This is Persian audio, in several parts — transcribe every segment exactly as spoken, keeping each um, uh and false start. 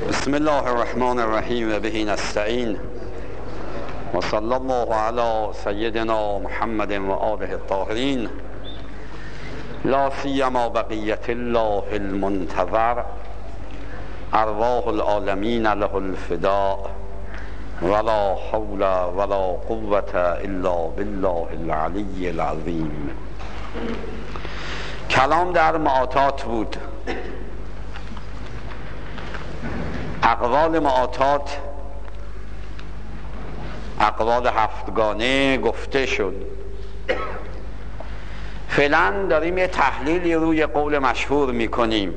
بسم الله الرحمن الرحیم و به نستعین و صلی الله علی سیدنا محمد و آله الطاهرین لا سیما بقیت الله المنتظر ارواح العالمین له الفداء ولا حول ولا قوة الا بالله العلی العظیم. کلام در معاطات بود. اقوال معاطات اقوال هفتگانه گفته شد. فعلا داریم یه تحلیلی روی قول مشهور میکنیم.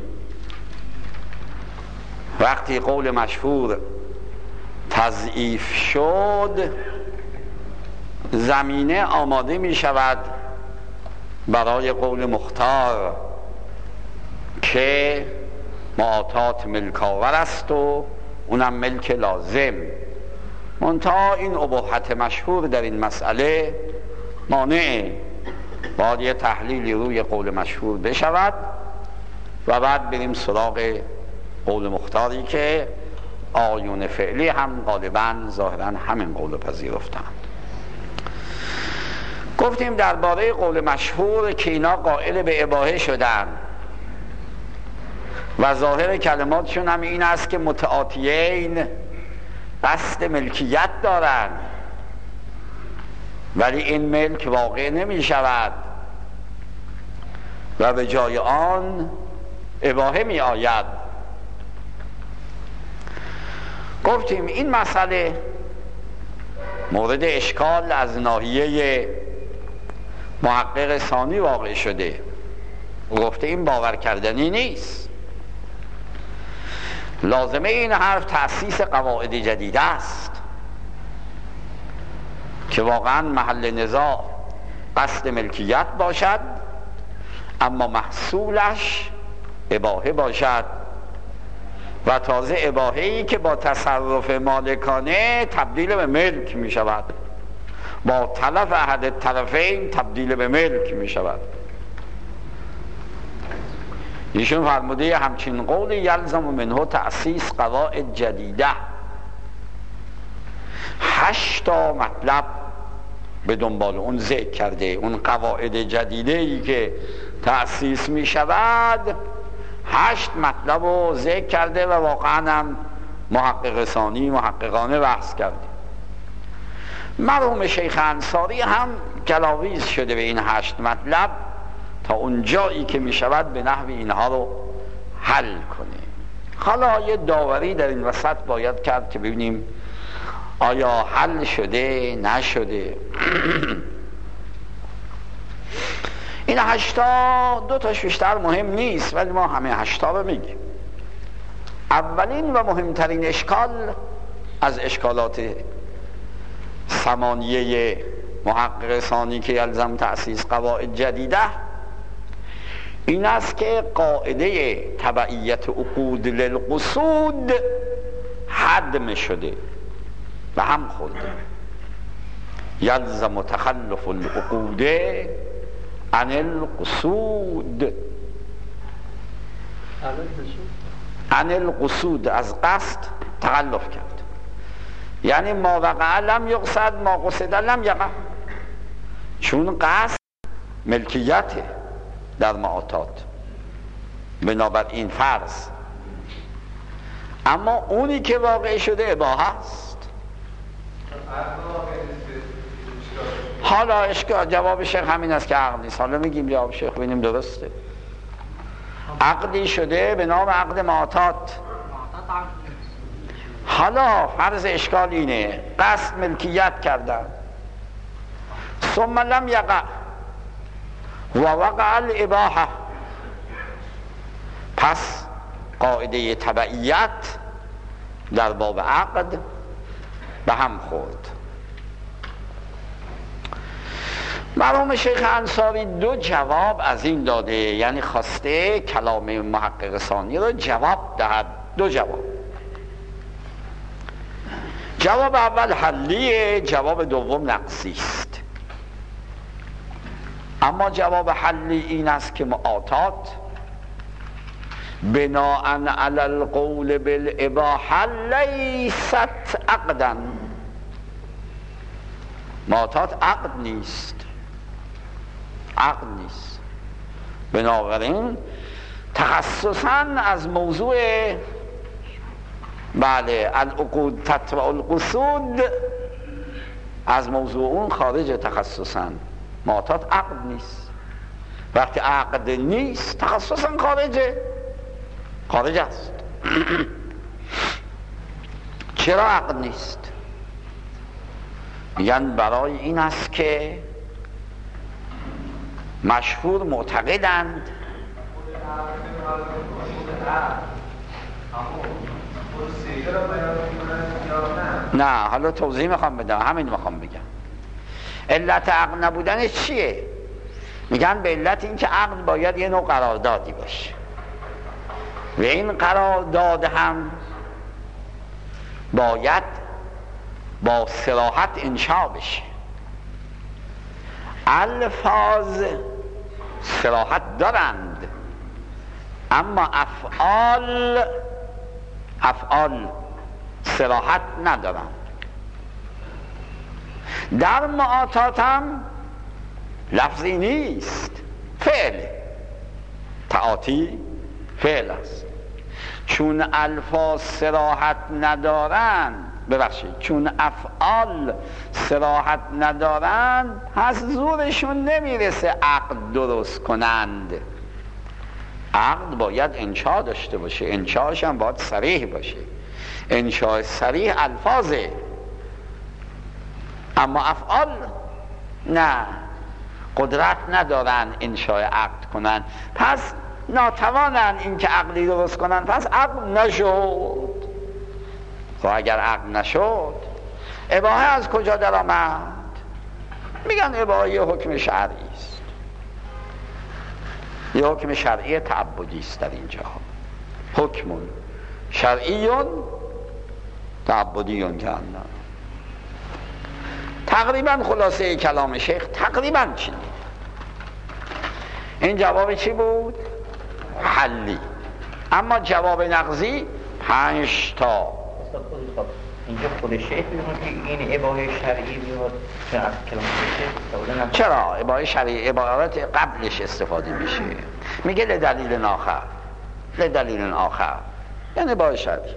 وقتی قول مشهور تضعیف شد زمینه آماده می شود برای قول مختار که معاطات ملکاور است و اونم ملک لازم. منتها این اباحت مشهور در این مسئله مانعه. باید یه تحلیلی روی قول مشهور بشود و بعد بریم سراغ قول مختاری که آیون فعلی هم غالبا ظاهرا همین قول پذیرفتند. گفتیم درباره قول مشهور که اینا قائل به اباحه شدن و ظاهر کلماتشون هم این است که متعاطیین قصد ملکیت دارن ولی این ملک واقع نمی شود و به جای آن اباحه می آید. گفتیم این مسئله مورد اشکال از ناحیه محقق ثانی واقع شده. گفته این باور کردنی نیست. لازمه این حرف تأسیس قواعد جدید است که واقعا محل نزاع قصد ملکیت باشد اما محصولش اباحه باشد و تازه اباحه‌ای که با تصرف مالکانه تبدیل به ملک می شود، با تلف احد الطرفین تبدیل به ملک می شود. ایشون فرموده همچین قول یلزم منه تأسیس قواعد جدیده. هشتا مطلب به دنبال اون ذکر کرده. اون قواعد جدیده ای که تأسیس می شود هشت مطلب رو ذکر کرده و واقعا هم محقق ثانی محققانه بحث کرده. مرحوم شیخ انصاری هم گلاویز شده به این هشت مطلب تا اون جایی که می شود به نحو اینها رو حل کنه. حالا یه داوری در این وسط باید کرد که ببینیم آیا حل شده نشده. این هشتا دو تاش بیشتر مهم نیست ولی ما همه هشتا رو میگیم. اولین و مهمترین اشکال از اشکالات ثمانیه محقق ثانی که یلزم تأسیس قواعد جدیده این است که قاعده تبعیت عقود للقصود حدم شده و هم خورده. یلزم تخلف العقود عن القصود. عن القصود از قصد تخلف کرد، یعنی ما وقع لم یقصد ما قصد لم یقع، چون قصد ملکیت در معاطات بنابراین فرض، اما اونی که واقع شده اباحه است. حالا اشکال جواب شیخ همین است که عقل نیست. حالا میگیم جواب شیخ ببینیم درسته. عقدی شده به نام عقد معاطات. حالا فرض اشکال اینه قصد ملکیت کردن ثم لم یقع و وقع الاباحه، پس قاعده تبعیت در باب عقد به هم خورد. مرحوم شیخ انصاری دو جواب از این داده، یعنی خواسته کلام محقق ثانی رو جواب دهد. دو جواب. جواب اول حلیه، جواب دوم نقصی است. اما جواب حلی این است که معاطات بناء علی القول بالاباحه لیست عقدا. معتاد عقد نیست، عقد نیست. بنابراین تخصصاً از موضوع بله العقود تتبع القصود، از موضوع اون خارج تخصصاً. معتاد عقد نیست. وقتی عقد نیست تخصصاً خارجه، خارج است. چرا عقد نیست؟ میگن برای این است که مشهور معتقدند نه، حالا توضیح میخوام بدم، همین میخوام بگم. علت عقد نبودنش چیه؟ میگن به علت این که عقد باید یه نوع قراردادی باشه و این قرارداد هم باید با صراحت انشا بشه. الفاظ صراحت دارند اما افعال افعال صراحت ندارند. در معاطات هم لفظی نیست، فعل. تعاطی فعل است. چون الفاظ صراحت ندارند، ببخشید چون افعال صراحت ندارند، پس زورشون نمیرسه عقد درست کنند. عقد باید انشا داشته باشه، انشاش هم باید صریح باشه. انشاء صریح الفاظه، اما افعال نه، قدرت ندارن انشاء عقد کنن، پس ناتوانن این که عقلی درست کنن، پس عقد نشد. خب اگر عقد نشد اباحه از کجا در آمد؟ میگن اباحه یه حکم شرعی است، یه حکم شرعی تعبدی است. در اینجا حکم شرعیون تعبدیون که اندن. تقریبا خلاصه کلام شیخ تقریبا چی؟ این جواب چی بود؟ حلی. اما جواب نقضی پنج تا. اینجا خود شیخ میگه که این اباحه شرعی میاد چون از کلام شیخ. چرا اباحه شرعی عبارت قبلش استفاده میشه؟ میگه لدلیل آخر، لدلیل آخر یعنی اباحه شرعی.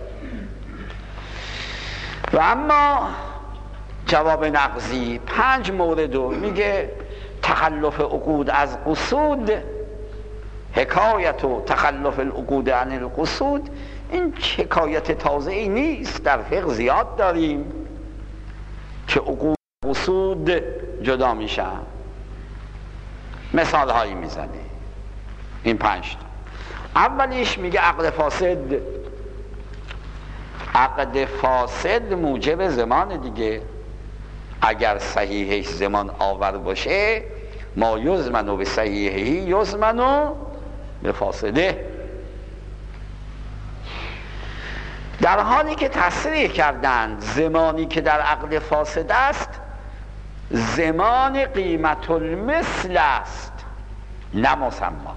و اما جواب نقضی پنج مورد رو میگه: تخلف عقود از قصود، حکایت و تخلف العقود عن القصود. این حکایت تازه ای نیست، در فقه زیاد داریم که عقود قصود جدا میشن. مثال هایی میزنه این پنج تا. اولیش میگه عقد فاسد. عقد فاسد موجب زمان دیگه. اگر صحیحش زمان آور باشه، ما یزمنو به صحیحی یزمنو به فاسده. در حالی که تصریح کردند زمانی که در عقد فاسد است زمان قیمت المثل است، نه مسما.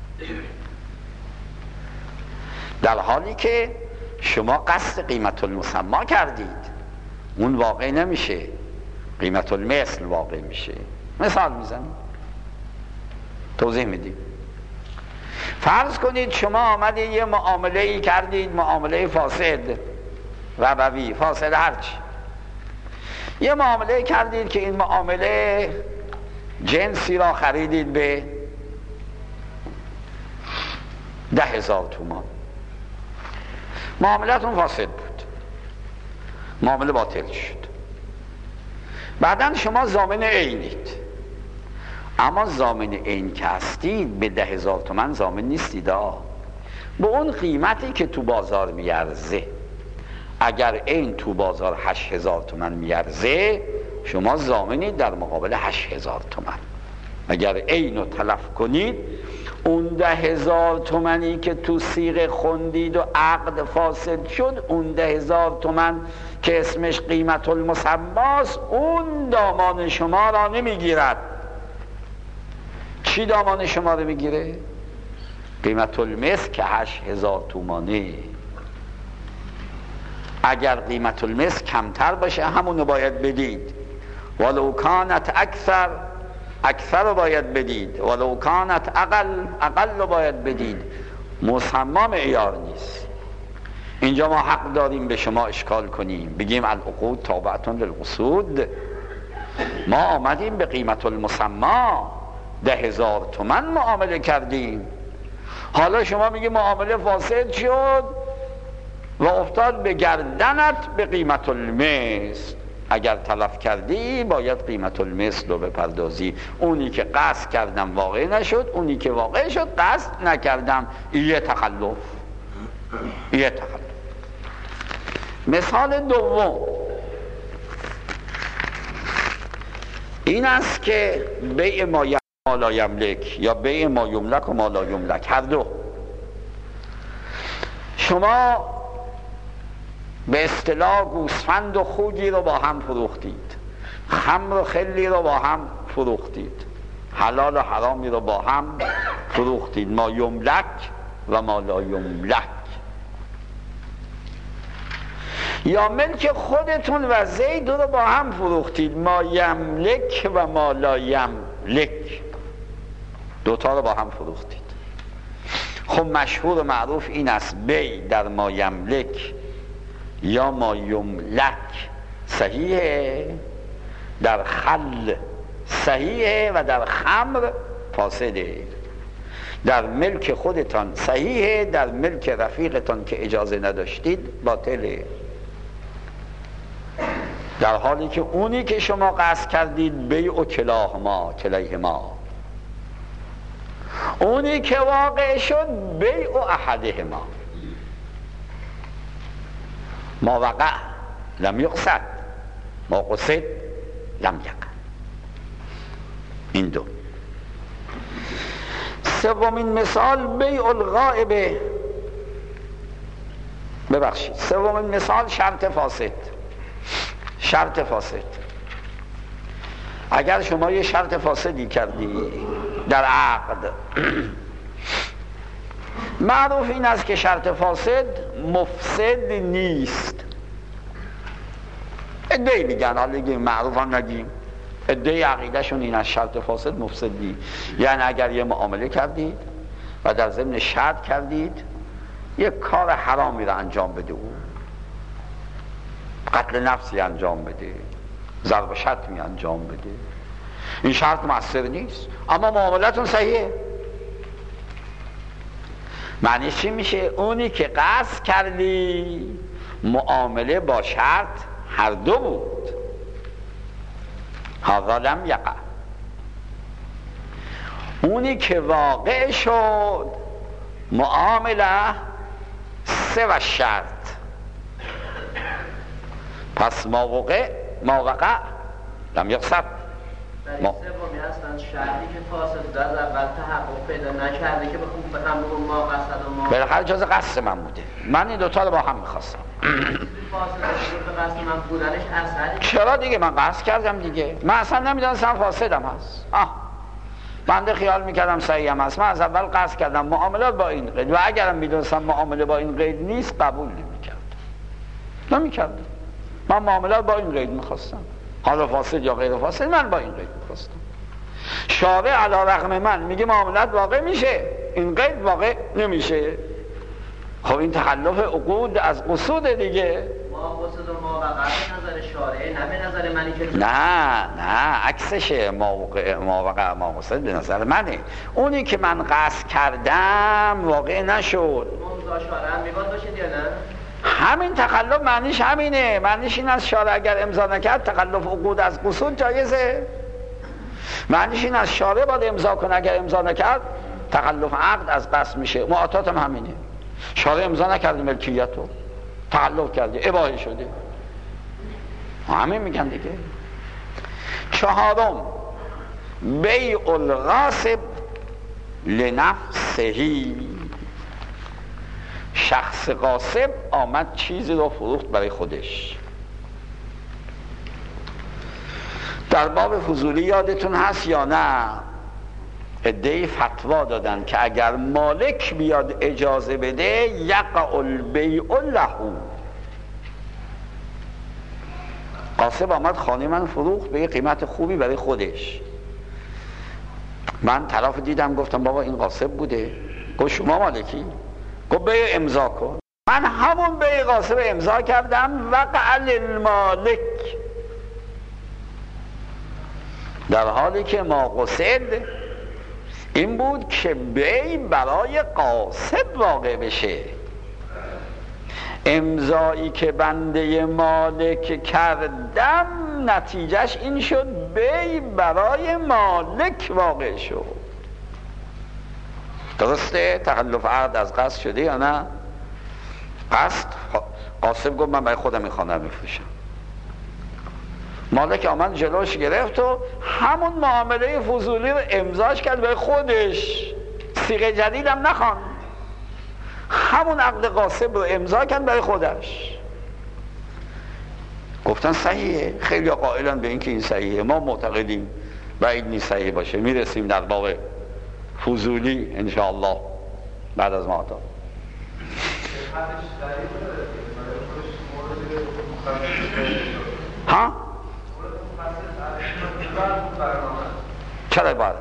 در حالی که شما قصد قیمت المسما کردید، اون واقع نمیشه، قیمت المثل واقع میشه. مثال میزنم، توضیح میدیم. فرض کنید شما آمدید یه معامله ای کردید، معامله فاسد، ربوی، فاسد هرچی. یه معامله کردید که این معامله جنسی را خریدید به ده هزار تومان. معاملتون فاسد بود، معامله باطل شد. بعدن شما ضامن عینید، اما ضامن عین که هستید به ده هزار تومن ضامن نیستید. به اون قیمتی که تو بازار میارزه، اگر عین تو بازار هشت هزار تومن میارزه، شما ضامنید در مقابل هشت هزار تومن. اگر عین رو تلف کنید، اون ده هزار تومنی که تو صیغه خوندید و عقد فاسد شد، اون ده هزار تومن که اسمش قیمت المسماست، اون دامان شما را نمیگیرد. چی دامان شما رو میگیره؟ قیمت المثل که هشت هزار تومانه. اگر قیمت المثل کمتر باشه همونو باید بدید، ولو کانت اکثر اکثر رو باید بدید، ولو کانت اقل اقل رو باید بدید. مسما معیار نیست. اینجا ما حق داریم به شما اشکال کنیم، بگیم العقود تابعتون للقصود. ما آمدیم به قیمت المسما ده هزار تومن معامله کردیم، حالا شما میگی معامله فاسد شد و افتاد به گردنت به قیمت المثل. اگر تلف کردی باید قیمت المثل رو بپردازی. اونی که قصد کردم واقع نشد، اونی که واقع شد قصد نکردم، یه تخلف یه تخلف. مثال دوم این است که بیع ما لا یملک یا بیع ما یملک و ما لا یملک، هر دو. شما به اصطلاح گوسفند و خوگی رو با هم فروختید، خمر و خلی رو با هم فروختید، حلال و حرامی رو با هم فروختید، ما یملک و ما لا یملک. یا ملک خودتون و زید رو با هم فروختید، ما یملک و ما لا یملک، دوتا رو با هم فروختید. خب مشهور و معروف این است بی در ما یملک یا ما یملک صحیحه، در خل صحیحه و در خمر فاسده. در ملک خودتان صحیحه، در ملک رفیقتان که اجازه نداشتید باطله. در حالی که اونی که شما قصد کردید بیع و کلاهما کلیهما، اونی که واقع شد بیع و احدهما. ما وقع لم یقصد، ما قصد لم یقع. این دو. سومین مثال بیع الغائب، ببخشید سومین مثال شرط فاسد. شرط فاسد، اگر شما یه شرط فاسدی کردی در عقد، معروف این است که شرط فاسد مفسد نیست. ادعی میگن، حالا دیگه معروف هم نگیم، ادعی عقیده شون این از شرط فاسد مفسد نیست. یعنی اگر یه معامله کردید و در ضمن شرط کردید یک کار حرامی رو انجام بده، او قتل نفسی انجام بده، ضرب شتمی انجام بده، این شرط مؤثر نیست اما معاملتون صحیحه. معنی چی میشه؟ اونی که قصد کردی معامله با شرط هر دو بود، هذا لم یقع. اونی که واقع شد معامله سه و شرط، پس ما وقع ما وقع لم یقصد. ما سومی هستن شرطی که فاسد در اول تحقق پیدا نکرده که بخون به هم بگم ما قصد و ما بالاخره جز قصد من بوده، من این دوتا رو با هم میخواستم. فاسد به قصد من بودنش اثری چرا دیگه؟ من قصد کردم دیگه، من اصلا نمیدونستم فاسدم هست. آه بنده خیال میکردم صحیح هم هست، من از اول قصد کردم معاملات با این قید و اگرم میدونستم معامله با این قید نیست قبول نمیکردم نمیکردم من معاملات با این قید میخواستم، حالا فاسد یا غیر فاسد من با این قید میخواستم. شارع علی رغم من میگه معاملات واقع میشه، این قید واقع نمیشه. خب این تخلف عقود از قصود دیگه. ما قصد و ما وقع نظر شارع نه به نظر منی که نه نه عکسشه، ما وقع ما وقع ما قصد به نظر منه. اونی که من قصد کردم واقع نشد. ممضا شارع هم میباد باشید یا نه؟ همین تخلف معنیش همینه، معنیش این از شارع اگر امضا نکرد تخلف عقود از قصود جایزه. معنیش این از شارع باید امضا کنه، اگر امضا نکرد تخلف عقد از قصد میشه. معاطات هم همینه، شارع امضا نکرده ملکیتو تخلف کرده اباحه شده، همین میگن دیگه. چهارم بیع الغاصب لنفسهی، شخص غاصب آمد چیزی رو فروخت برای خودش. در باب فضولی یادتون هست یا نه؟ عده‌ای فتوا دادن که اگر مالک بیاد اجازه بده یقع البیع له. قاسم آمد خانه من فروخت به یه قیمت خوبی برای خودش. من طرف دیدم گفتم بابا این قاسم بوده. گفت شما مالکی؟ گفت بیع امضا کن. من همون بیع قاسم امضا کردم وقع للمالک، در حالی که ما قصد این بود که بیع برای قاصد واقع بشه. امضایی که بنده مالک کردم نتیجهش این شد بیع برای مالک واقع شد. درسته؟ تخلف عقد از قصد شده یا نه؟ قصد قاسم گفت من برای خودم این خانه میفروشم. مالک آمد جلوش گرفت و همون معامله فضولی رو امضاش کرد برای خودش، صیغه جدید هم نخوان، همون عقد قاسم رو امضا کرد برای خودش. گفتن صحیحه. خیلی قائلن به این که این صحیحه، ما معتقدیم بعید نیست صحیح باشه. میرسیم در باب فضولی انشاءالله بعد از ماتا. ها؟ چرا باید؟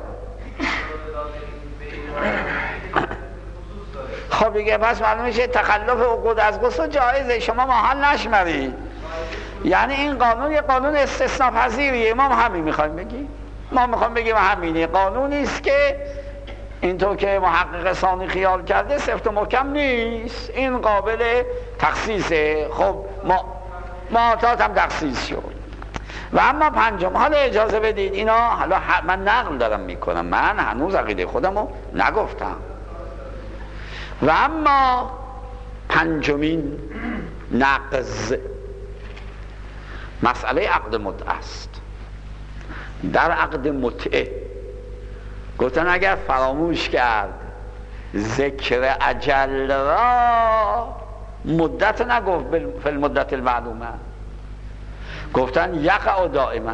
خب دیگه پس معلوم میشه تخلف عقود از قصد جایزه، شما محال نشمرید. یعنی این قانون یه قانون استثناء پذیریه. ما همین میخوایم بگیم، ما میخوایم بگیم همینه. قانونی است که اینطور که محقق ثانی خیال کرده سفت و محکم نیست، این قابل تخصیصه. خب ما معاطات هم تخصیص شد. و اما پنجم، حالا اجازه بدید اینا، حالا من نقل دارم میکنم، من هنوز عقیده خودم رو نگفتم. و اما پنجمین نقض مسئله عقد متعه است. در عقد متعه گفتن اگر فراموش کرد ذکر اجل را، مدت نگفت فی المدت المعلومه، گفتن یقع دائما،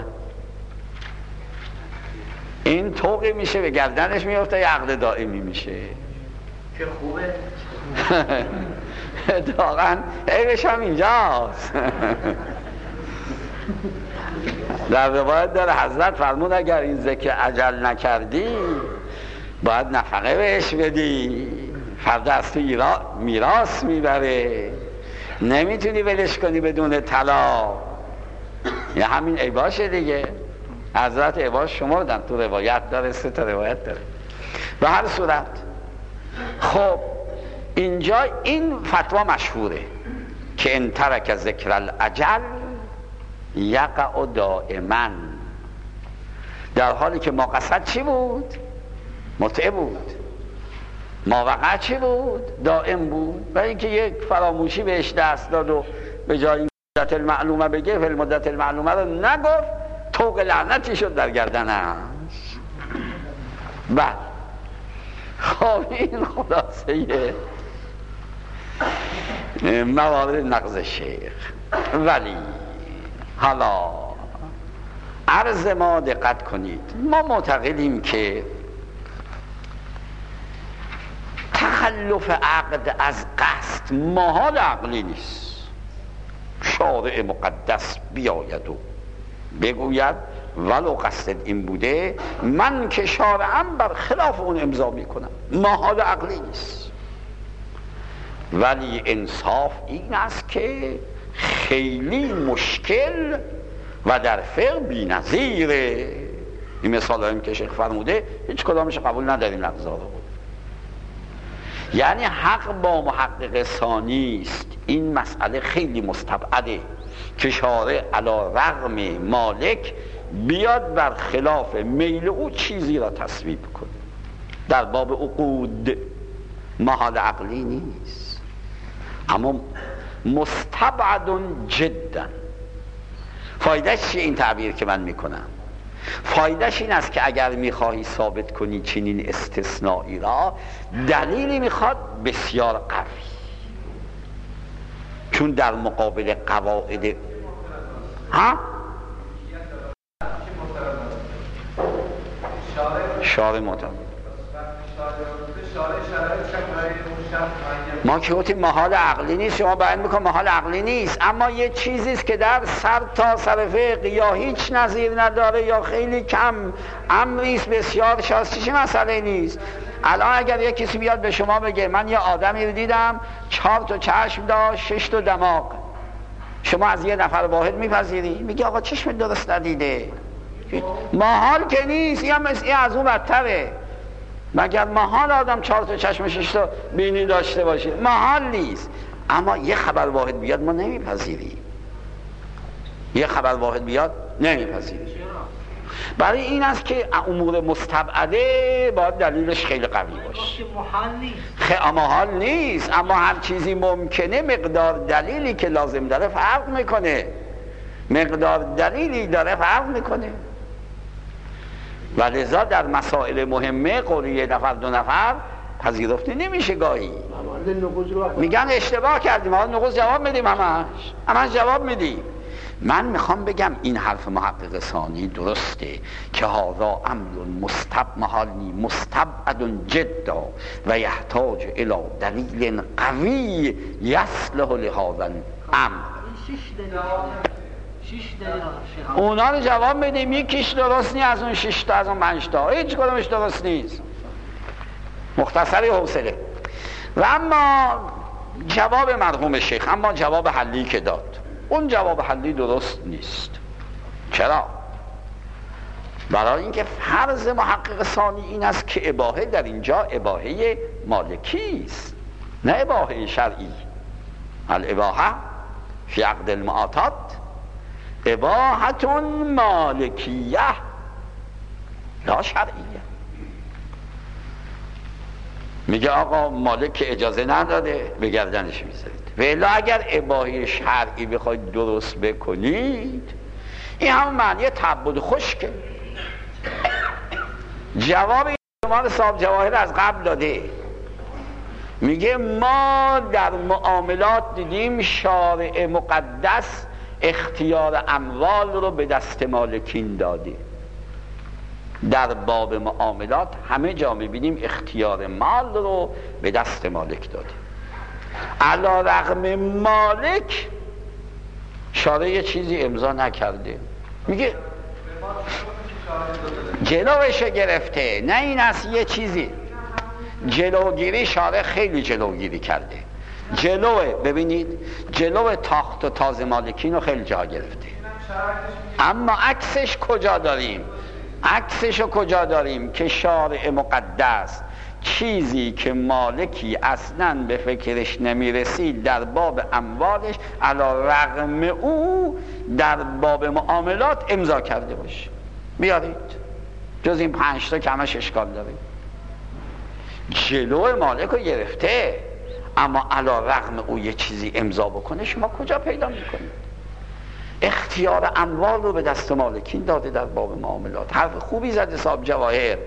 این توقی میشه به گردنش میفته، یه عقد دائمی میشه. چه خوبه. واقعا عیبش هم اینجاست. در روایت داره حضرت فرمود اگر این ذکر اجل نکردی باید نفقه بهش بدی، فردا از تو میراث میبره، نمیتونی ولش کنی بدون طلاق. یا همین عیباشه دیگه. حضرت عیباش شمردن، تو روایت داره، سه تا روایت داره. به هر صورت خب اینجا این فتوا مشهوره که ان ترک ذکر الاجل یقع دائما، در حالی که ما قصد چی بود؟ متعه بود. ما وقع چی بود؟ دائم بود. برای اینکه یک فراموشی بهش دست داد و به جای مدت المعلومه بگه فی مدت المعلومه رو نگفت، طوق لعنتی شد در گردنش. بعد خب این خلاصه موارد نقض شیخ. ولی حالا عرض ما دقت کنید، ما معتقدیم که تخلف عقد از قصد محال عقلی نیست. شارع مقدس بیاید و بگوید ولو قصد این بوده، من که شارعم بر خلاف اون امضا میکنم، محال عقلی نیست. ولی انصاف این است که خیلی مشکل و در فقه بی نظیره. این مثال هایی که شیخ فرموده هیچ کدامش قبول نداریم نقضا رو. یعنی حق با محقق ثانی است. این مسئله خیلی مستبعده که شارع علی رغم مالک بیاد بر خلاف میل او چیزی را تصویب کنه. در باب عقود محال عقلی نیست، اما مستبعد جدا. فایدهش چیه این تعبیر که من میکنم؟ فایدهش این است که اگر میخواهی ثابت کنی چنین استثنایی را، دلیلی میخواد بسیار قوی، چون در مقابل قواعد ها شارع معتبر ما که گفتیم محال عقلی نیست، شما بیان میکن محال عقلی نیست، اما یه چیزی است که در سر تا سر فقه یا هیچ نظیر نداره یا خیلی کم امری است بسیار شاستی، چه مسئله نیست. الان اگر یک کسی بیاد به شما بگه من یه آدمی رو دیدم چهار تا چشم داشت شش تا دماغ، شما از یه نفر واحد میپذیری؟ میگه آقا چشم درست ندیده. محال که نیست، یا مثل از اون بدتره. مگر محال آدم چهار تا چشم و شش تا بینی داشته باشه؟ محال نیست. اما یه خبر واحد بیاد ما نمیپذیریم، یه خبر واحد بیاد نمیپذیریم. برای این است که امور مستبعده باید دلیلش خیلی قوی باشه. محال نیست، خیلی محال نیست، اما هر چیزی ممکنه مقدار دلیلی که لازم داره فرق میکنه، مقدار دلیلی داره فرق میکنه. و لذا در مسائل مهمه قولی یه نفر دو نفر پذیرفته نمیشه. گاهی میگن اشتباه کردیم، حالا نقض جواب میدیم، همش همش جواب میدیم. من میخوام بگم این حرف محقق ثانی درسته که هذا امر مستب محالی مستبعد جدا و یحتاج الی دلیل قوی یصلح لهذا الامر. اونا رو جواب میدیم، یکیش درست نیست از اون شش تا از اون پنج تا، هیچ کدومش درست نیست. مختصری حوصله. و اما جواب مرحوم شیخ، اما جواب حلی که داد، اون جواب حلی درست نیست. چرا؟ برای اینکه فرض محقق ثانی این است که اباحه در اینجا اباحه مالکی است، نه اباحه شرعی. الاباحه فی عقد المعاطات اباحتون مالکیه لا شرعیه. میگه آقا مالک اجازه نداده به گردنش میذارید. و الا اگر اباحه شرعی بخواید درست بکنید این همون معنی تعبد خشکه. جواب شما رو صاحب جواهر از قبل داده، میگه ما در معاملات دیدیم شارع مقدس اختیار اموال رو به دست مالکین داده. در باب معاملات همه جا میبینیم اختیار مال رو به دست مالک داده. علی رغم مالک شارع یه چیزی امضا نکرده، میگه جلوش گرفته. نه این است یه چیزی جلوگیری، شارع خیلی جلوگیری کرده. جلوه ببینید جلو تاخت و تاز مالکین رو خیلی جا گرفته، اما عکسش کجا داریم؟ عکسش رو کجا داریم؟ که شارع مقدس چیزی که مالکی اصلاً به فکرش نمیرسید در باب اموالش علی رغم او در باب معاملات امضا کرده باشه. بیارید جز این پنج تا که همش اشکال داره. جلو مالک رو گرفته، اما علی رغم او یه چیزی امضا بکنه شما کجا پیدا میکنید؟ اختیار اموال رو به دست مالکین داده در باب معاملات. حرف خوبی زده صاحب جواهر،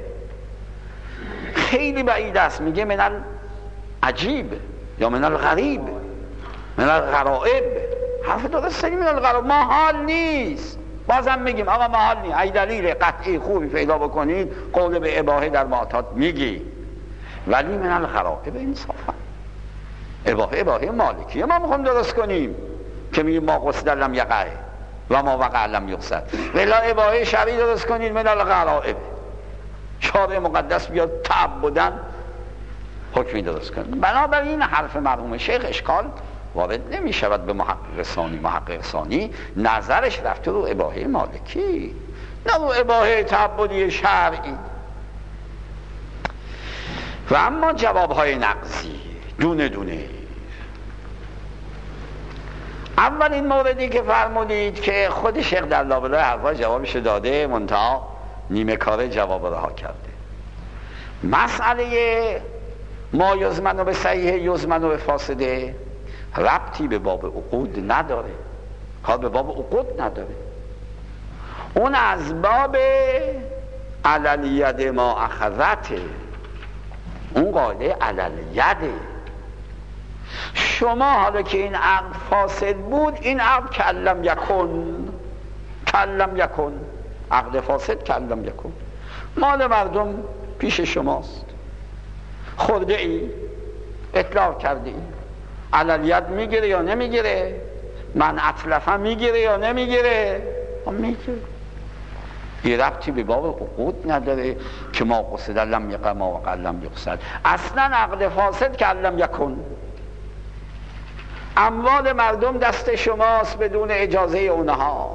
خیلی بعید است. میگه من العجیب یا من الغریب، من الغرائب. حرف درسته، من الغرائب محال نیست. بازم میگیم آقا محال نیست. ای دلیل قطعی خوبی پیدا بکنید قول به اباحه در معاطات میگی، ولی من الغرائب انصافا اباحه اباحه مالکیه ما میخوام درست کنیم که میگیم ما قصد لم یقع و ما وقع لم یقصد. ولی اباحه شرعی درست کنید من الغرائب. شارع مقدس بیاد تعبداً حکمی درست کنید. بنابراین حرف مرحوم شیخ اشکال وارد نمی شود به محقق ثانی. محقق ثانی نظرش رفته رو اباحه مالکی، نه رو اباحه تعبدی شرعی. و اما جوابهای نقضی دونه دونه. اولین موردی که فرمودید که خود شیخ در لابلای حرفا جوابش داده، منتها نیمه کاره جواب رها کرده. مسئله ما یزمن به صحیح یزمن به فاسده ربطی به باب عقود نداره، کار به باب عقود نداره. اون از باب علالید ما اخذته، اون قاعده علالید. شما حالا که این عقد فاسد بود، این عقد کلم یکن، کلم یکن، عقد فاسد کلم یکن، مال مردم پیش شماست. خورده ای؟ اطلاق کرده ای؟ علالید میگیره یا نمیگیره؟ من اطلفه میگیره یا نمیگیره؟ میگیره. این ربطی به باب عقود نداره که ما قصد لم یقع ما وقع لم یقصد. اصلا عقد فاسد که لم یکن. اموال مردم دست شماست بدون اجازه اونها.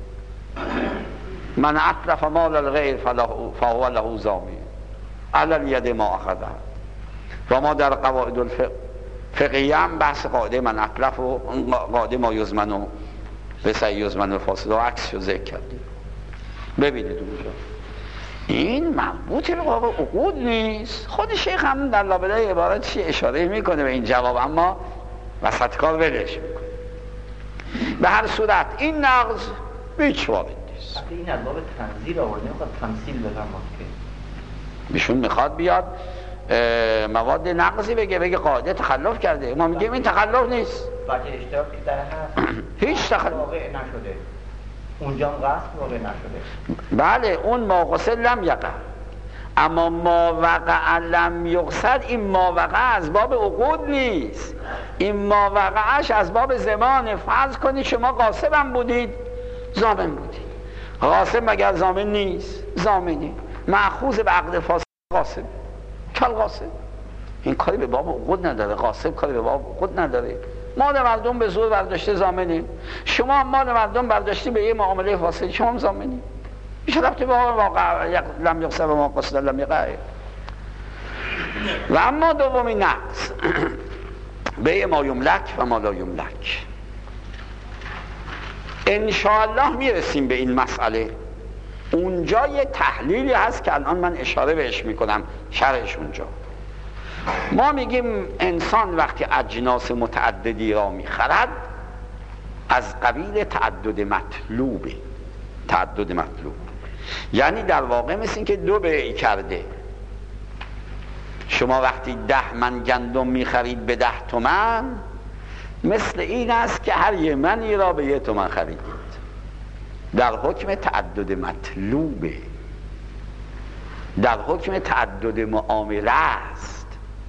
من اطلف مال الغیر فهو له ضامن علی الید ما اخذه. و ما در قواعد الفقهیه هم بحث قاعده من اطلف و قاعده ما یضمن و بسعی یضمن و فاسد و عکس رو ذکر کردیم. ببینید اونجا این مربوط به باب عقود نیست. خود شیخ هم در لابلای عبارتش اشاره میکنه به این جواب، اما وسط کار ولش میکنه. به هر صورت این نقض هیچ وارد نیست. این از باب تنزیل آورده، نمیخواد تمثیل بفرماد که بیشون میخواد بیاد مواد نقضی بگه، بگه قاعده تخلف کرده. ما میگیم این تخلف نیست. وجه اشتراکی در هست هیچ تخلف واقع نشده، اونجا قصد واقع نشده. بله اون ما قصد لم یقع، اما ما وقع لم یقصد این ما وقع از باب عقود نیست. این ما وقعش از باب زمان. فرض کنید شما غاصبم بودید، ضامن بودید. غاصب مگر ضامن نیست؟ ضامنی. مأخوذ به عقد فاسد غاصب، کل غاصب. این کاری به باب عقود نداره. غاصب کاری به باب عقود نداره. مال مردم به زور برداشته ضامنی. شما مال مردم برداشتی به یه معامله فاسد، شما هم ضامنی. میشه رفته به واقع لم یقصد و ما قصد لم یقع. و اما دومی نقص به ما یملک و ما لا یملک. انشاءالله میرسیم به این مسئله. اونجا یه تحلیلی هست که الان من اشاره بهش میکنم، شرحش اونجا. ما میگیم انسان وقتی اجناس متعددی را میخرد از قبیل تعدد مطلوبه. تعدد مطلوب یعنی در واقع مثل این که دو بیع کرده. شما وقتی ده من گندم میخرید به ده تومن، مثل این است که هر یه منی را به یه تومن خریدید. در حکم تعدد مطلوبه، در حکم تعدد معامله است.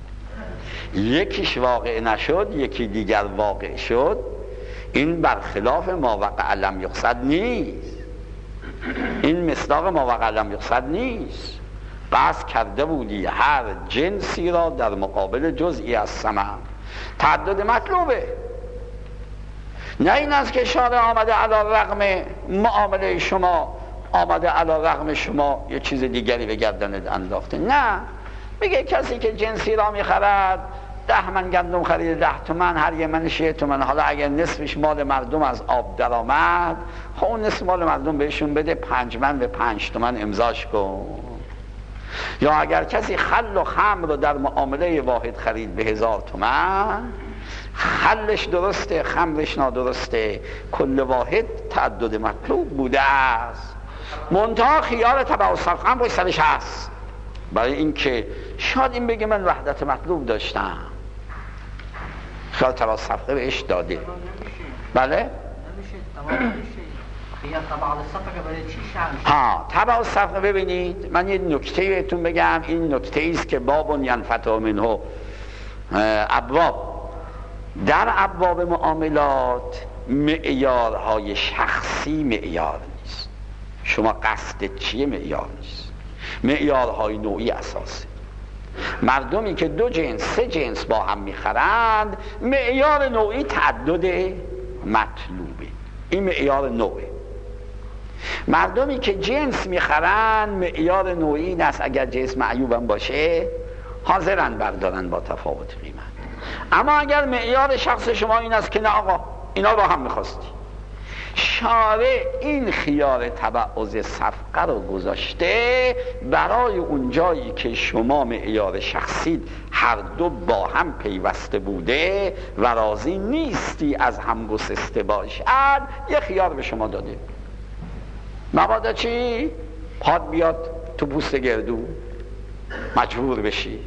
یکیش واقع نشد، یکی دیگر واقع شد. این برخلاف ما وقع لم یقصد نیست. این مصداق ما وقع لم یقصد نیست. قصد کرده بودی هر جنسی را در مقابل جزئی از ثمن. تعدد مطلوبه. نه این است که شارع آمده علی رغم معامله شما، آمده علی رغم شما یه چیز دیگری به گردنت انداخته. نه، میگه کسی که جنسی را میخرد، ده من گندم خرید ده تومن، هر یه منش یه تومن. حالا اگر نصفش مال مردم از آب در آمد، خب اون نصف مال مردم بهشون بده، پنج من به پنج تومن امضاش کن. یا اگر کسی خل و خمر رو در معامله واحد خرید به هزار تومن، خلش درسته، خمرش نادرسته، کل واحد تعدد مطلوب بوده است. منتها خیال تبع و صرف هم روی سرش هست، برای اینکه شاید این بگه من وحدت مطلوب داشتم، خیال تبع و صرف بهش داده. بله؟ نمیشه، تمام نمیشه. خیال تبع و صرف برای چی شرط؟ ها، تبع و صرف. ببینید من یه نکته بهتون بگم. این نکته ایست که باب ینفتح منه ابواب. در ابواب معاملات معیارهای شخصی معیار نیست. شما قصدت چیه معیار نیست. معیارهای نوعی اساسه. مردمی که دو جنس سه جنس با هم میخرند، معیار نوعی تعدد مطلوبه. این معیار نوعه. مردمی که جنس میخرند، معیار نوعی این است اگر جنس معیوبم باشه حاضرن بردارن با تفاوت قیمت. اما اگر معیار شخص شما این است که نه آقا اینا با هم میخواستی، شارع این خیار تبعض صفقه رو گذاشته برای اون جایی که شما معیار شخصی هر دو با هم پیوسته بوده و راضی نیستی از هم گسسته باشد، یه خیار به شما داده. مبادا چی؟ پاد بیاد تو پوست گردو مجبور بشی.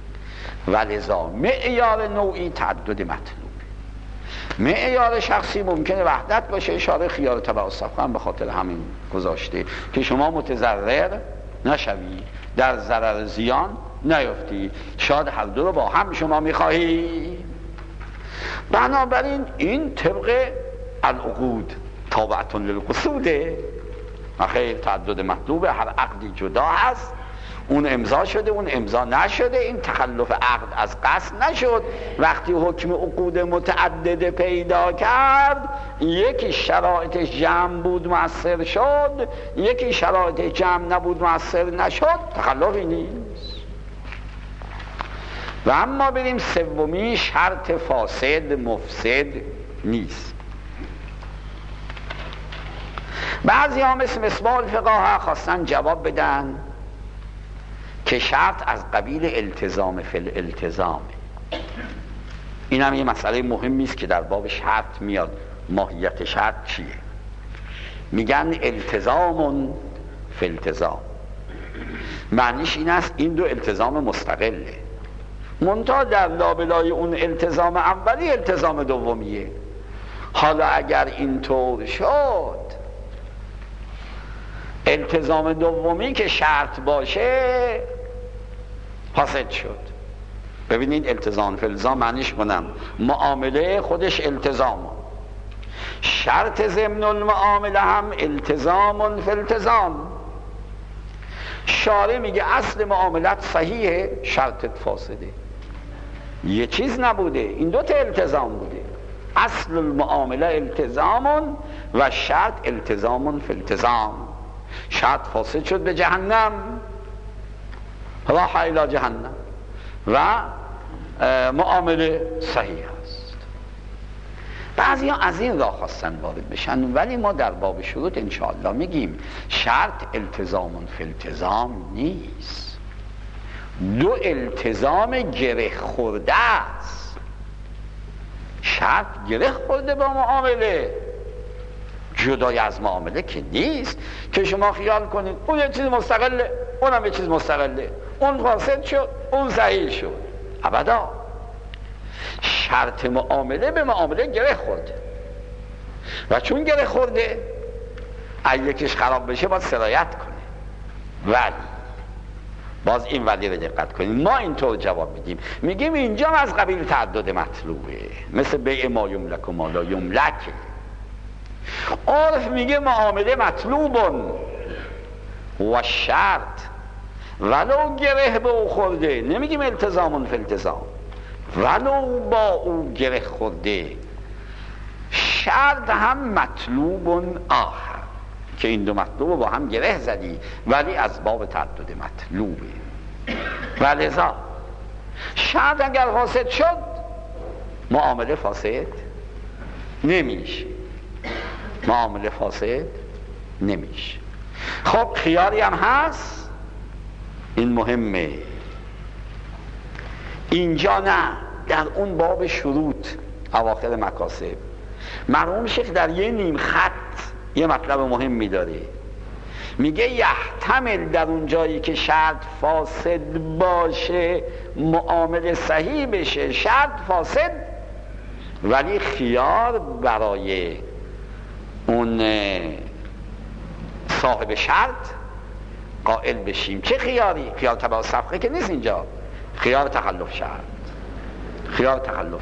ولذا معیار نوعی تعدد مطلوب، معیار شخصی ممکنه وحدت باشه. اشاره خیار تبع الصفقه هم به خاطر همین گذاشته که شما متضرر نشوی، در ضرر زیان نیفتی، شاید هر دو رو با هم شما میخواهی. بنابراین این طبق العقود تابعتون للقصوده. آخه تعدد مطلوب، هر عقدی جدا هست، اون امضا شده اون امضا نشده، این تخلف عقد از قصد نشد. وقتی حکم عقود متعدد پیدا کرد، یکی شرایطش جمع بود مؤثر شد، یکی شرایطش جمع نبود مؤثر نشد، تخلفی نیست. و اما بریم سومی، شرط فاسد مفسد نیست. بعضی ها مثل مصباح الفقهاء خواستن جواب بدن که شرط از قبیل التزام فی الالتزام. این هم یه مسئله مهمی است که در باب شرط میاد. ماهیت شرط چیه؟ میگن التزام فی التزام. معنیش این است این دو التزام مستقله، منتها در لابلای اون التزام اولی التزام دومیه. حالا اگر اینطور شد، التزام دومی که شرط باشه فاسد شد. ببینید التزام فی التزام معنیش کنم معامله خودش التزام، شرط ضمن المعامله هم التزام فی التزام. شارع میگه اصل معاملت صحیحه، شرطت فاسده. یه چیز نبوده، این دوتا التزام بوده. اصل المعامله التزام و شرط التزام فی التزام. شرط فاسد شد به جهنم، راح الی جهنم، و معامله صحیح است. بعضی ها از این راه خواستن وارد بشن، ولی ما در باب شروط انشاءالله میگیم شرط التزام فی التزام نیست، دو التزام گره خورده است. شرط گره خورده با معامله، جدای از معامله که نیست که شما خیال کنید اون یه چیز مستقله اونم یه چیز مستقله، اون فاسد شد اون صحیح شد. ابدا، شرط معامله به معامله گره خورده و چون گره خورده اگه یکیش خراب بشه باید سرایت کنه. ولی باز این ولی رو دقت کنید، ما اینطور جواب میدیم، میگیم اینجا از قبیل تعدد مطلوبه، مثل بیع ما یملک و ما لا یملک. عرف میگه معامله مطلوبون و شرط ولو گره به او خورده، نمیگیم التزامون فی التزام، ولو با او گره خورده، شرط هم مطلوبون آخر، که این دو مطلوب با هم گره زدی ولی از باب تعدد مطلوبه. ولذا شرط اگر فاسد شد معامله فاسد نمیشه، معامله فاسد نمیشه. خب خیاری هم هست، این مهمه. اینجا نه، در اون باب شروط اواخر مکاسب مرحوم شیخ در یه نیم خط یه مطلب مهمی داره، میگه یحتمل در اون جایی که شرط فاسد باشه معامله صحیح بشه، شرط فاسد ولی خیار برای اون صاحب شرط قائل بشیم. چه خیاری؟ خیار تبع صفقه که نیست اینجا، خیار تخلف شرط، خیار تخلف،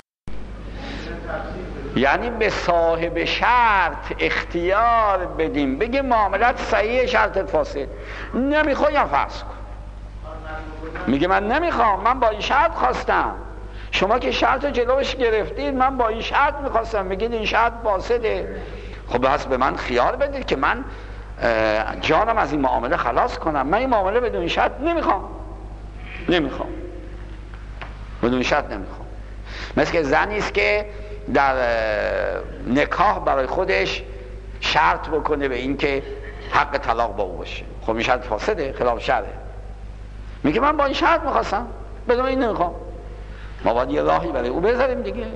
یعنی به صاحب شرط اختیار بدیم، بگه معاملت صحیح شرطت فاسد، نمیخوای یا فسخ کن. میگه من نمیخوام، من با این شرط خواستم، شما که شرط جلوش گرفتید من با این شرط میخواستم، میگید این شرط فاسده. خب بس به من خیار بدید که من جانم از این معامله خلاص کنم، من این معامله بدون این شرط نمیخوام، نمیخوام بدون شرط نمیخوام. مثل که زنی است که در نکاح برای خودش شرط بکنه به این که حق طلاق با او باشه، خب این شرط فاسده، خلاف شرعه. میگه من با این شرط میخواستم بدون این نمیخوام. ما باید یه راهی برای او بذاریم دیگه.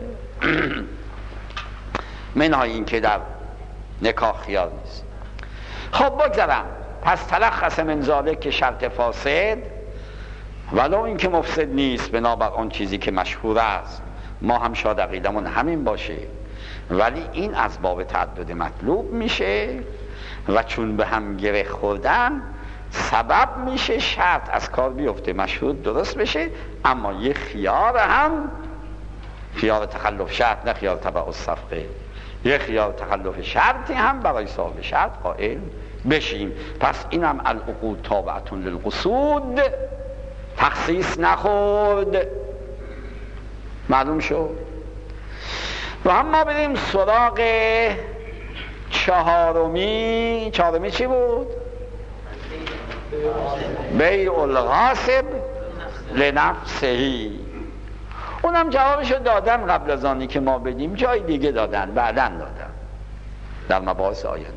منهای این که در نکاح خیال نیست. خب بگذارم، پس تلخص من ذالک که شرط فاسد ولو این که مفسد نیست بنابر آن چیزی که مشهور است، ما هم شاید عقیدمون همین باشه، ولی این از باب تعدد مطلوب میشه و چون به هم گره خوردن سبب میشه شرط از کار بیفته، مشهود درست بشه، اما یه خیار هم، خیار تخلف شرط نه خیار تبع الصفقه، یه خیار تخلف شرطی هم برای صاحب شرط قائل بشیم. پس اینم العقود تابعتون للقصود، تخصیص نخورد. معلوم شد؟ و هم ما بریم سراغ چهارمی. چهارمی چی بود؟ بیع الغاصب لنفسهی. اونم جوابشو دادن قبل از آنی که ما بدیم، جای دیگه دادن، بعدن دادن در مباحث آینده.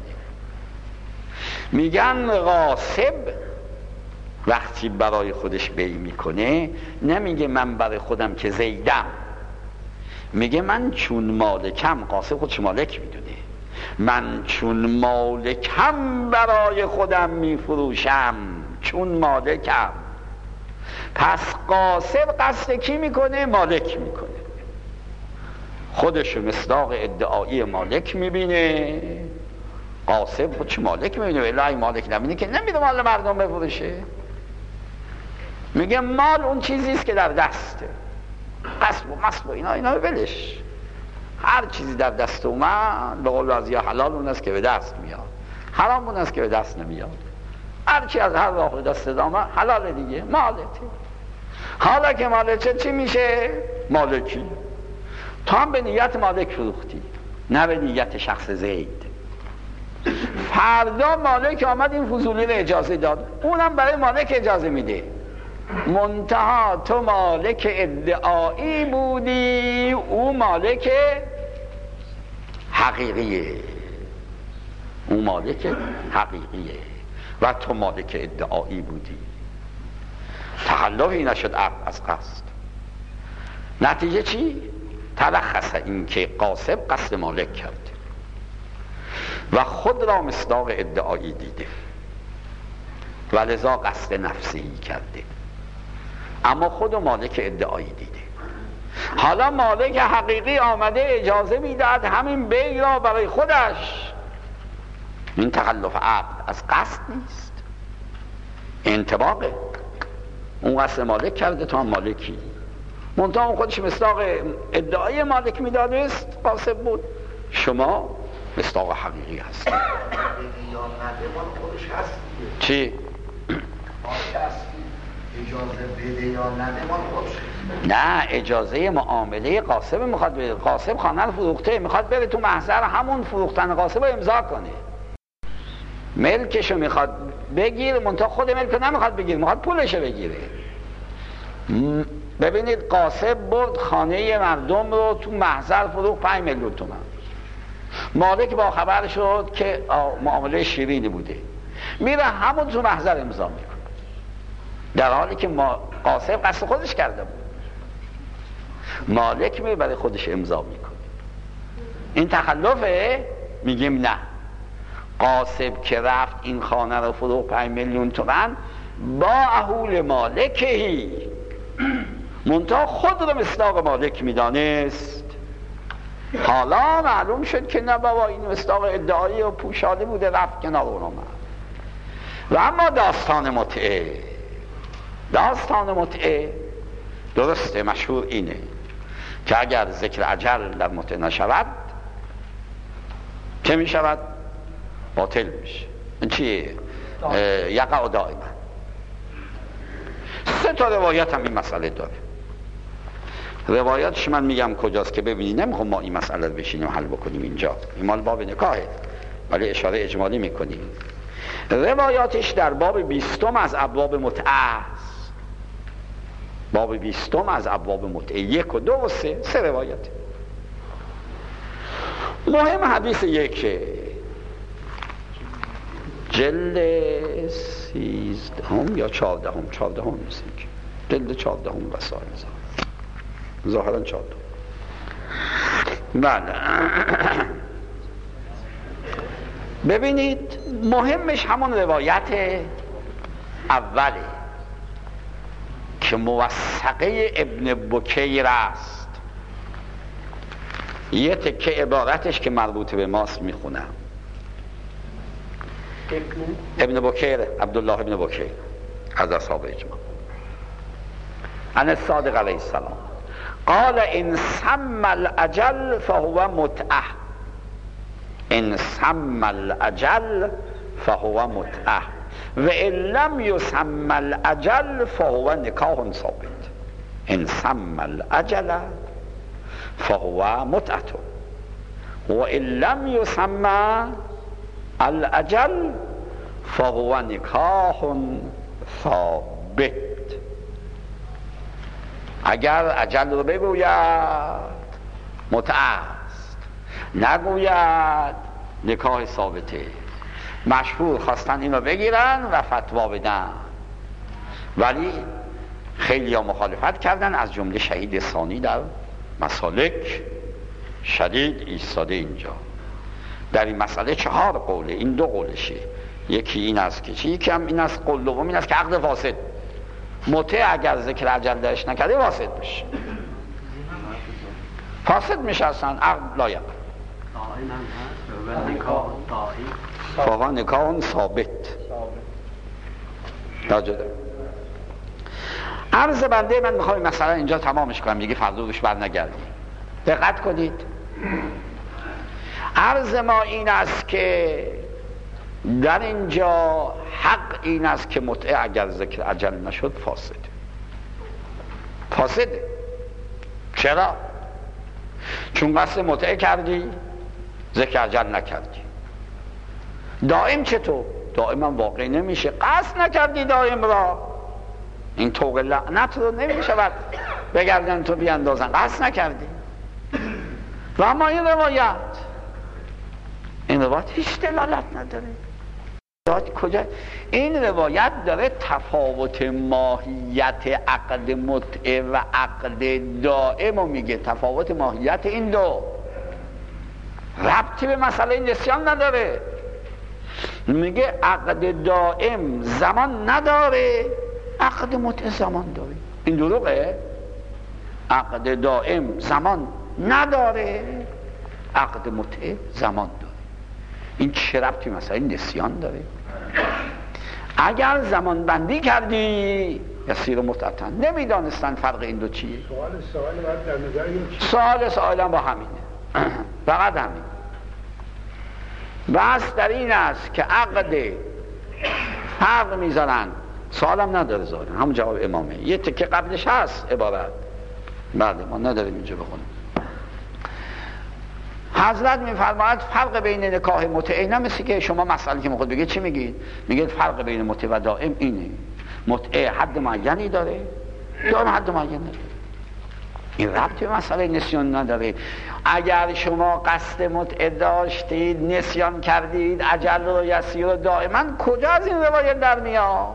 میگن غاصب وقتی برای خودش بیع میکنه نمیگه من برای خودم که زیدم، میگه من چون مالکم. غاصب خودش مالک میدونه، من چون مالکم برای خودم میفروشم، چون مالکم. پس غاصب قصد کی میکنه؟ مالک میکنه، خودشو مصداق ادعایی مالک میبینه. غاصب خودش مالک میبینه، الهی مالک نبینه که نمیده مال مردم بفروشه. میگه مال اون چیزیست که در دسته، قصب و مصب و اینا اینا ولش، هر چیزی در دست اومد به قول بعضیا حلال اون است که به دست میاد، حرام اون است که به دست نمیاد. هر چی از هر راه به دست آمد حلال دیگه، مالته. حالا که مالته چی میشه؟ مالکی. تو هم به نیت مالک فروختی، نه به نیت شخص زید. فردا مالک آمد این فضولی رو اجازه داد، اونم برای مالک اجازه میده، منتها تو مالک ادعایی بودی، او مالک حقیقیه، او مالک حقیقیه و تو مالک ادعایی بودی. تخلفی نشد عقد از قصد. نتیجه چی؟ تلخص این که غاصب قصد مالک کرد و خود را مصداق ادعایی دیده و لذا قصد نفسی کرده، اما خود مالک ادعایی دیده. حالا مالک حقیقی آمده اجازه میداد همین بیع را برای خودش. این تخلف عقد از قصد نیست، انطباقه. اون قصد مالک کرده، تو هم مالکی، منتها اون خودش مصداق ادعای مالک میدادست، غاصب بود، شما مصداق حقیقی هستی. چی؟ اجازه بده یا نده مال خودش. نه، اجازه معامله غاصب میخواد بده. غاصب خانه رو فروخته، میخواد بره تو محضر همون فروختن غاصب رو امضا کنه، ملکشو میخواد بگیر، منتها خود ملکو نمیخواد بگیر، میخواد پولشو بگیره. ببینید غاصب برد خانه مردم رو تو محضر فروخت پنج میلیون تومان. مالک با خبر شد که معامله شیرینی بوده، میره همون تو محضر امضا میکنه، در حالی که ما غاصب قصد خودش کرده بود. مالک می برای خودش امضا میکنه. این تخلفه؟ میگیم نه. غاصب که رفت این خانه رو فروخت پنج میلیون تومان با اهول مالکهی، منتها خود رو مصداق مالک میدانست. حالا معلوم شد که نه بابا این مصداق ادعایی و پوشاده بوده، رفت کنار اون آمد. و اما داستان متعه، داستان متعه درسته، مشهور اینه که اگر ذکر اجل در متعه نشود چه می شود؟ باطل میشه. این چیه؟ یقع دائما. سه تا روایت هم این مسئله داره. روایاتش من میگم کجاست که ببینید، نمیخوام ما این مسئله رو بشینیم حل بکنیم اینجا، این مال باب نکاهه ولی اشاره اجمالی میکنیم. روایاتش در باب بیستم از ابواب متعه است. باب بیستم از ابواب متعه، یک و دو و سه، سه روایت. مهم حدیث یکه، جلد سیزدهم یا چهاردهم، چهاردهم مثل که جلد چهاردهم وسائل ظاهرا چهاردهم. بله. ببینید مهمش همون روایت اوله که موثقه ابن بکیر است. یه تکه عبارتش که مربوط به ماست میخونم. ابن بکیر، عبدالله ابن بکیر از اصحاب اجماع، عن الصادق علیه السلام قال ان سم الاجل فهو متعه، ان سم الاجل فهو متعه و ان لم یسم الاجل فهو نکاح ثابت. ان سم الاجل فهو متعه و ان لم یسم الاجل فهو نکاح ثابت. اگر اجل رو بگوید متعه است، نگوید نکاح ثابته. مشهور خواستن اینو بگیرن و فتوا بدن، ولی خیلی ها مخالفت کردن، از جمله شهید ثانی در مسالک شدید ایستاده اینجا. در این مسئله چهار قوله، این دو قولشه، یکی این است که چی، یکی هم این است، قول دوم این است که عقد فاسد، متع اگر ذکر اجل درش نکرده فاسد میشه، فاسد میشه اصلا، عقد لایق فاها نکاح ثابت. ناجده عرض بنده من میخوام مثلا اینجا تمامش کنم، دیگه فردا روش بر نگردیم. دقت کنید، عرض ما این است که در اینجا حق این است که متعه اگر ذکر اجل نشد فاسده. فاسده چرا؟ چون قصد متعه کردی ذکر اجل نکردی. دائم چطور؟ دائم هم واقع نمیشه، قصد نکردی دائم را، این طوق لعنت رو نمیشه بعد بگردن تو بیاندازن، قصد نکردی. و اما این روایت این روایت هیچ دلالت نداره. کجا؟ این روایت داره تفاوت ماهیت عقد متعه و عقد دائم رو میگه، تفاوت ماهیت این دو ربطی به مسئله نسیان نداره. میگه عقد دائم زمان نداره، عقد متعه زمان داره. این دروغه؟ عقد دائم زمان نداره، عقد متعه زمان داره. این چه ربطی مسئله نسیان داره؟ اگر زمان بندی کردی یسیر متعتن، نمیدانستن فرق این دو چیه. سوال سوال باید در نظر گرفت. سوال سوالم با همینه، فقط همین. بس در این است که عقد فرق میذارن، سوالم نداره ظاهرا، همون جواب امامه، یه تکه قبلش هست عبارت، بعد ما نداریم اینجا بخونیم. حضرت میفرماید فرق بین نکاح متعه، نه مثل که شما مسئله که میخواد بگید چی میگید؟ میگید فرق بین متعه و دائم اینه، متعه حد معینی داره، دائم حد معینی نداره. این ربطی به مسئله نسیان نداره. اگر شما قصد متعه داشتید، نسیان کردید، اجل و یسیر و دائما، کجا از این روایت در میاد؟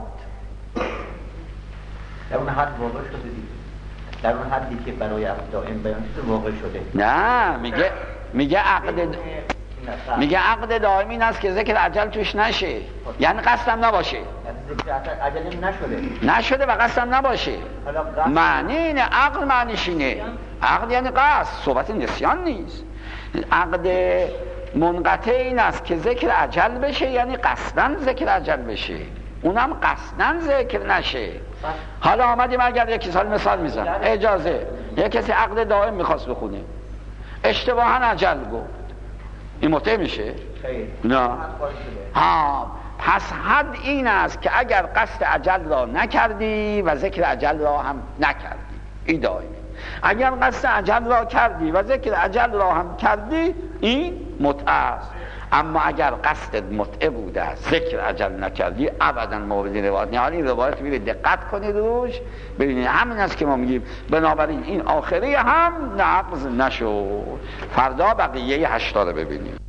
در اون حد واقع شده دید، در اون حدی که برای عقد دائم بیان شده واقع شده. نه، میگه میگه عقد میگه عقد دائم این است که ذکر اجل توش نشه، یعنی قصدم نباشه، ذکر اجل نشده نشده و قصدم نباشه. معنی اینه، عقد معنیش اینه، عقد یعنی قصد، صحبت نسیان نیست. عقد منقطع این است که ذکر اجل بشه، یعنی قصدن ذکر اجل بشه، اونم قصدن ذکر نشه. حالا آمدیم اگر یکی سال مثال میزن، اجازه یک کسی عقد دائم میخواست بخونه، اشتباهاً اجل گفت، این متعه میشه؟ نه. ها، پس حد این است که اگر قصد اجل را نکردی و ذکر اجل را هم نکردی، این دائمه. اگر قصد اجل را کردی و ذکر اجل را هم کردی، این متعه است. اما اگر قصد متعه بوده، ذکر اجل نکردی، ابدا مورد روایت نه. این روایت میره دقت کنید روش، ببینید همین است که ما میگیم. بنابراین این آخری هم نقض نشد. فردا بقیه هشتا رو ببینیم.